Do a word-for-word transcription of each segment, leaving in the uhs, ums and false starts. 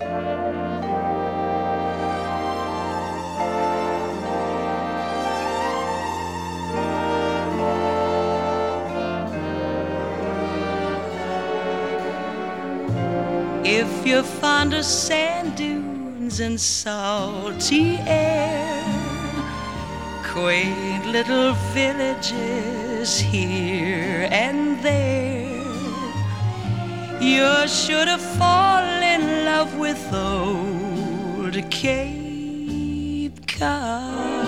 If you're fond of sand dunes and salty air, quaint little villages here and there, you're sure to fall in love with old Cape Cod.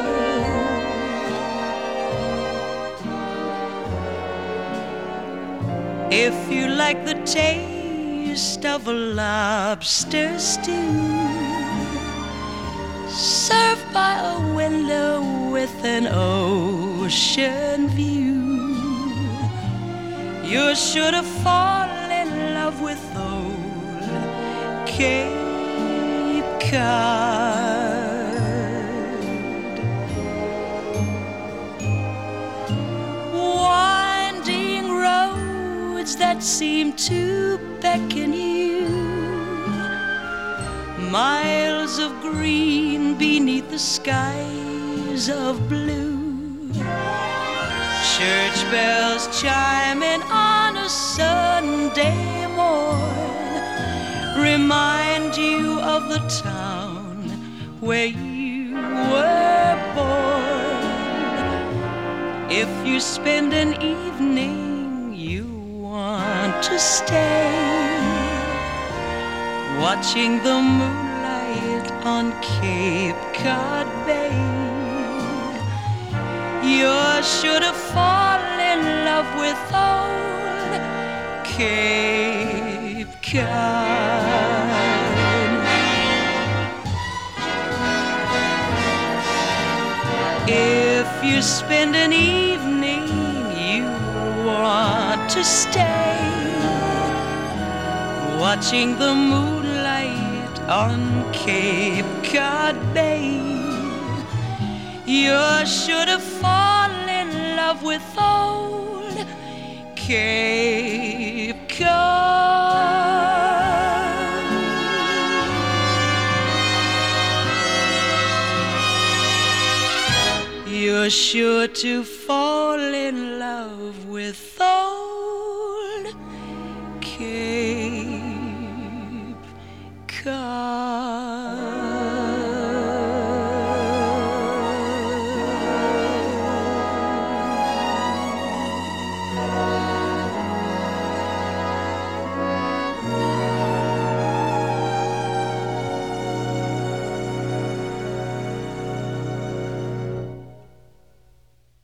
If you like the taste of a lobster stew served by a window with an ocean view, you're sure to fall in love with old Cape Cod. Winding roads that seem to beckon you, miles of green beneath the skies of blue, church bells chiming on a Sunday morn remind you of the town where you were born. If you spend an evening you want to stay, watching the moonlight on Cape Cod Bay, you're sure to fall in love with old Cape Cod. If you spend an evening you want to stay, watching the moonlight on Cape Cod Bay, you're sure to fall in love with old Cape Cod. You're sure to fall in love with old Cape